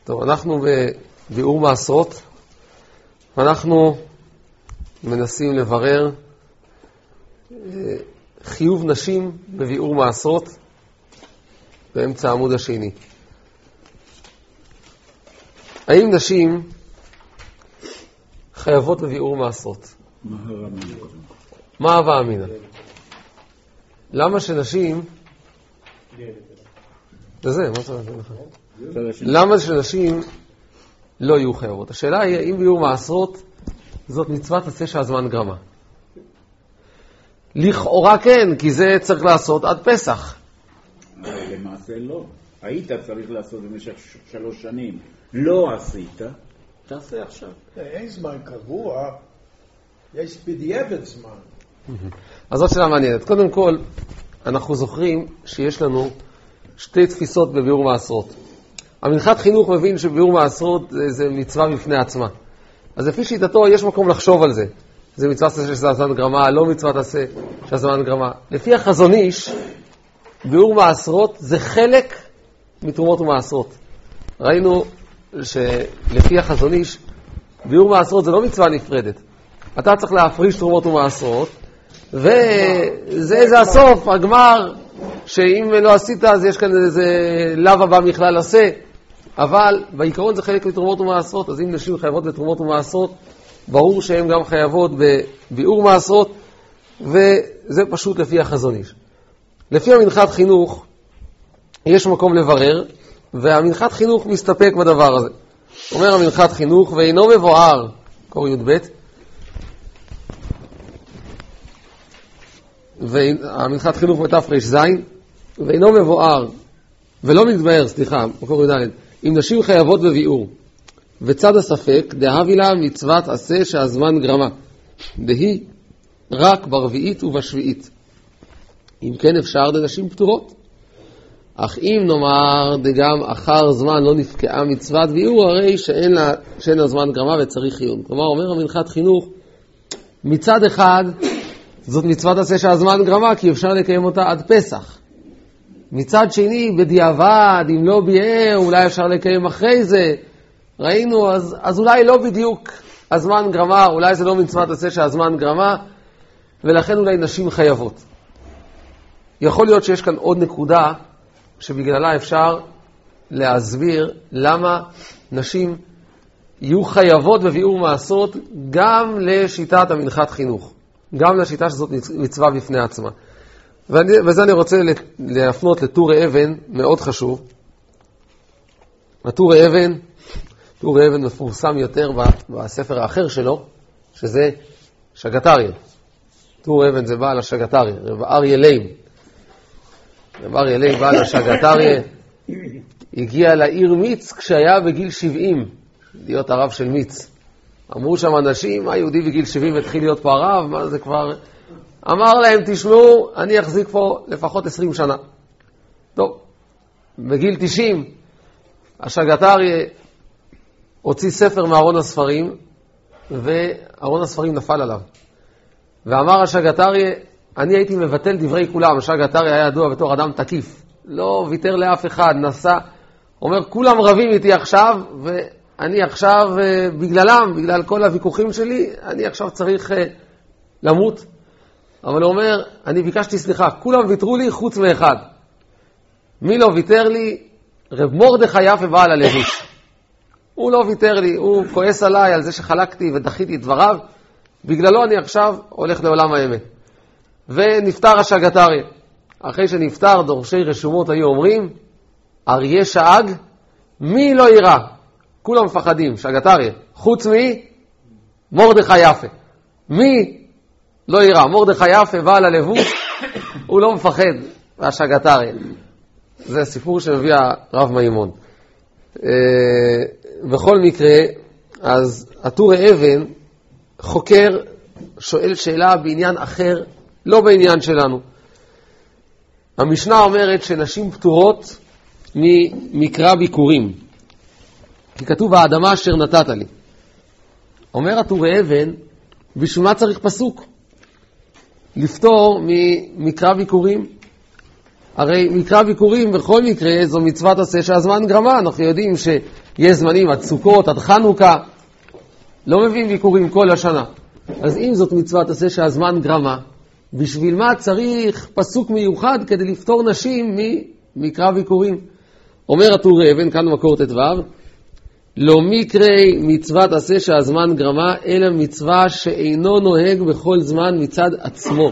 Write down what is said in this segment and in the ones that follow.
טוב, אנחנו בביאור מעשרות, ואנחנו מנסים לברר חיוב נשים בביאור מעשרות באמצע העמוד השני. האם נשים חייבות בביאור מעשרות? מה הווה אמינא? למה שנשים... למה שנשים לא יהיו חייבות? השאלה היא, האם ביאור מעשרות זאת מצוות עשה שהזמן גרמה? לכאורה כן, כי זה צריך לעשות עד פסח. למעשה לא. היית צריך לעשות במשך 3 שנים. לא עשית, תעשה עכשיו. אין זמן קבוע, יש בדיעבד זמן. אז זאת שאלה מעניינת. קודם כל, אנחנו זוכרים שיש לנו 2 תפיסות בביאור מעשרות. המנחת חינוך מבין שביאור מעשרות זה מצווה בפני עצמה. אז לפי שיטתו יש מקום לחשוב על זה. זה מצווה עשה שהזמן גרמה, לא מצוות עשה שהזמן גרמה. לפי החזון איש, ביאור מעשרות זה חלק מתרומות ומעשרות. ראינו שלפי החזון איש, ביאור מעשרות זה לא מצווה נפרדת. אתה צריך להפריש תרומות ומעשרות, וזה הסוף, הגמר, שאם לא עשית אז יש כאן איזה לב הבא מכלל עשה. אבל בעיקרון זה חלק מתרומות ומעשרות, אז אם נשים חייבות בתרומות ומעשרות, ברור שהן גם חייבות בביאור מעשרות, וזה פשוט לפי החזון איש. לפי המנחת חינוך, יש מקום לברר, והמנחת חינוך מסתפק בדבר הזה. אומר המנחת חינוך, ואינו מבואר, קורא י"ב, והמנחת חינוך בתר"ז, ואינו מבואר, ולא מתבאר, מקור י"ד, אם נשים חייבות בביאור, וצד הספק, דהבי לה מצוות עשה שהזמן גרמה, דהי רק ברביעית ובשביעית. אם כן אפשר דנשים פטורות. אך אם נאמר דגם אחר זמן לא נפקעה מצוות ביאור, הרי שאין הזמן גרמה וצריך עיון. כלומר, אומר המנחת חינוך, מצד אחד, זאת מצוות עשה שהזמן גרמה, כי אפשר לקיים אותה עד פסח. מצד שני, בדיעבד, אם לא ביאר, אולי אפשר לקיים אחרי זה. ראינו, אז אולי לא בדיוק הזמן גרמה, אולי זה לא מצוות עשה שהזמן גרמה, ולכן אולי נשים חייבות. יכול להיות שיש כאן עוד נקודה, שבגללה אפשר להסביר למה נשים יהיו חייבות בביאור מעשרות גם לשיטת המנחת חינוך, גם לשיטה שזאת מצווה בפני עצמה. וזה אני רוצה להפנות לטורי אבן, מאוד חשוב. טורי אבן מפורסם יותר בספר האחר שלו, שזה שגתריה. טורי אבן זה בעל השגתריה, רב אריה לייב. רב אריה לייב בעל השגתריה, הגיע לעיר מיץ כשהיה בגיל 70, להיות הרב של מיץ. אמרו שם אנשים, היהודי בגיל 70 התחיל להיות פה הרב, מה זה כבר... אמר להם, תשמעו, אני אחזיק פה לפחות 20 שנה. טוב, בגיל 90, השגתריה הוציא ספר מארון הספרים, וארון הספרים נפל עליו. ואמר השגתריה, אני הייתי מבטל דברי כולם. השגתריה היה ידוע בתור אדם תקיף. לא ויתר לאף אחד, נסע. אומר, כולם רבים איתי עכשיו, ואני עכשיו בגללם, בגלל כל הוויכוחים שלי, אני עכשיו צריך למות. אבל הוא אומר, אני ביקשתי סליחה, כולם ויתרו לי חוץ מאחד. מי לא ויתר לי? רב מרדכי יפה בעל הלבוש. הוא לא ויתר לי, הוא כועס עליי על זה שחלקתי ודחיתי את דבריו, בגללו אני עכשיו הולך לעולם האמת. ונפטר השגתריה. אחרי שנפטר, דורשי רשומות היו אומרים, אריה שאג, מי לא ירא? כולם מפחדים, שגתריה, חוץ מרדכי יפה. מי לא ירא? מרדכי יפה בעל הלבוש, הוא לא מפחד מהשגתריה. זה סיפור שמביא הרב מימון. בכל מקרה, אז טורי אבן חוקר, שואל שאלה בעניין אחר, לא בעניין שלנו. המשנה אומרת שנשים פטורות ממקרא ביקורים, כי כתוב האדמה אשר נתת לי. אומר טורי אבן, בשביל מה צריך פסוק? לפטור ממקרא ביקורים. הרי מקרא ביקורים בכל מקרה זו מצוות עשה שהזמן גרמה. אנחנו יודעים שיש זמנים עד סוכות, עד חנוכה, לא מביאים ביקורים כל השנה. אז אם זאת מצוות עשה שהזמן גרמה, בשביל מה צריך פסוק מיוחד כדי לפתור נשים ממקרא ביקורים? אומר הטור אבן, כאן מקור ט"ו, לא מקרי מצוות עשה שהזמן גרמה, אלא מצווה שאינו נוהג בכל זמן מצד עצמו.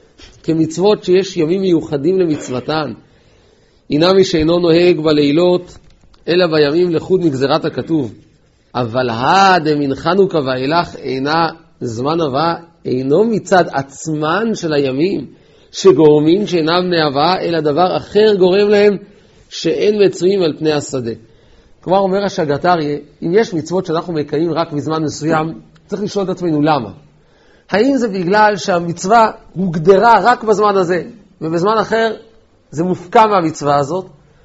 כמצוות שיש ימים מיוחדים למצוותן, הנה מי שאינו נוהג בלילות, אלא בימים לחוד מגזרת הכתוב. אבל דמן חנוכה ואילך אינה זמן הבאה, אינו מצד עצמן של הימים, שגורמים שאינם בני הבאה, אלא דבר אחר גורם להם שאין מצויים על פני השדה. כלומר אומר השגת אריה, אם יש מצוות שאנחנו מקיימים רק בזמן מסוים, צריך לשאול את עצמנו למה. האם זה בגלל שהמצווה הוגדרה רק בזמן הזה, ובזמן אחר זה מופקע מהמצווה הזאת,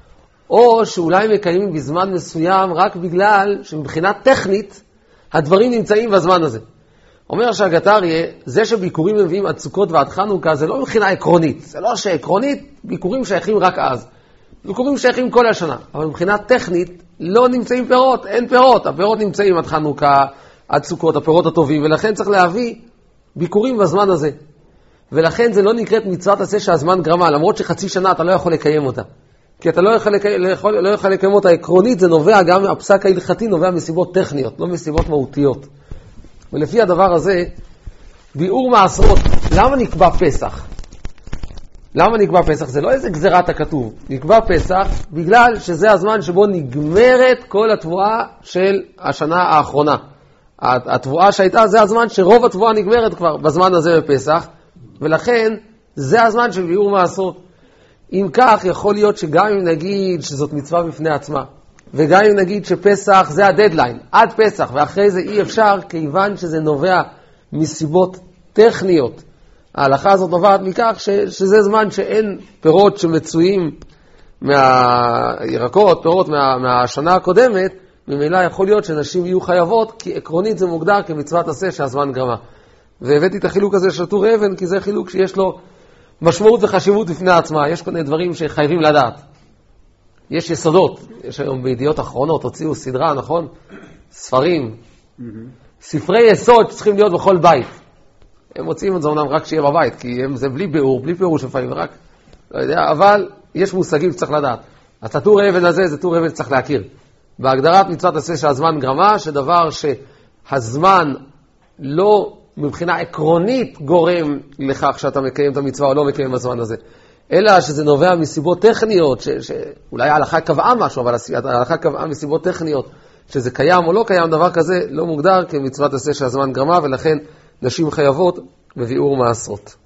או שאולי מקיימים בזמן מסוים רק בגלל שמבחינה טכנית הדברים נמצאים בזמן הזה. אומר השגת אריה, זה שביקורים מביאים עד סוכות ועד חנוכה זה לא מבחינה עקרונית, זה לא שעקרונית ביקורים שייכים רק אז, ביקורים שייכים כל השנה, אבל מבחינה טכנית לא נמצאים פירות, אין פירות, הפירות נמצאים עד חנוכה, עד סוכות, הפירות הטובים, ולכן צריך להביא ביקורים בזמן הזה. ולכן זה לא נקראת מצוות עשה שהזמן גרמה, למרות שחצי שנה אתה לא יכול לקיים אותה. כי אתה לא יכול לקיים אותה עקרונית, זה נובע גם מהפסק ההלכתי, נובע מסיבות טכניות, לא מסיבות מהותיות. ולפי הדבר הזה, ביאור מעשרות, למה נקבע פסח? למה נקבע פסח? זה לא איזה גזירת הכתוב. נקבע פסח בגלל שזה הזמן שבו נגמרת כל התבואה של השנה האחרונה. התבואה שהייתה, זה הזמן שרוב התבואה נגמרת כבר בזמן הזה בפסח, ולכן זה הזמן של ביאור מעשרות. אם כך, יכול להיות שגם אם נגיד שזאת מצווה בפני עצמה, וגם אם נגיד שפסח זה הדדליין, עד פסח, ואחרי זה אי אפשר, כיוון שזה נובע מסיבות טכניות. ההלכה הזאת נובעת מכך שזה זמן שאין פירות שמצויים מהירקות, פירות מהשנה הקודמת, ממילא יכול להיות שנשים יהיו חייבות, כי עקרונית זה מוגדר כמצוות עשה שהזמן גרמה. והבאתי את החילוק הזה של טור אבן, כי זה חילוק שיש לו משמעות וחשיבות בפני עצמה. יש כל מיני דברים שחייבים לדעת. יש יסודות. יש היום בידיעות אחרונות, הוציאו סדרה, נכון? ספרים. ספרי יסוד שצריכים להיות בכל בית. הם מוצאים את זה אומנם רק שיהיה בבית, כי זה בלי ביאור, בלי פירוש לפעמים, רק, לא יודע, אבל יש מושגים שצריך לדעת. אז הטור אבן הזה זה טור אבן שצריך להכיר. בהגדרת מצוות עשה שהזמן גרמה, שדבר שהזמן לא מבחינה עקרונית גורם לכך שאתה מקיים את המצווה או לא מקיים בזמן הזה, אלא שזה נובע מסיבות טכניות, שאולי ההלכה קבעה משהו, אבל ההלכה קבעה מסיבות טכניות, שזה קיים או לא קיים, דבר כזה לא מוגדר כמצוות עשה שהזמן גרמה, ולכן נשים חייבות בביאור מעשרות.